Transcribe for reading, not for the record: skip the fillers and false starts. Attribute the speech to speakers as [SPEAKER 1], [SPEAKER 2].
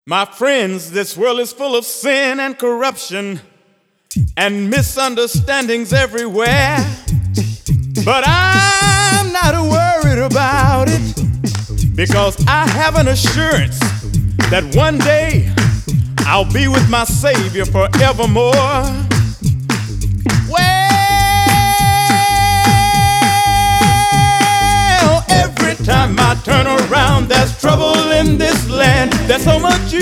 [SPEAKER 1] My friends, this world is full of sin and corruption and misunderstandings everywhere. But I'm not worried about it because I have an assurance that one day I'll be with my Savior forevermore. Well, every time I turn around, there's trouble in this land. There's so much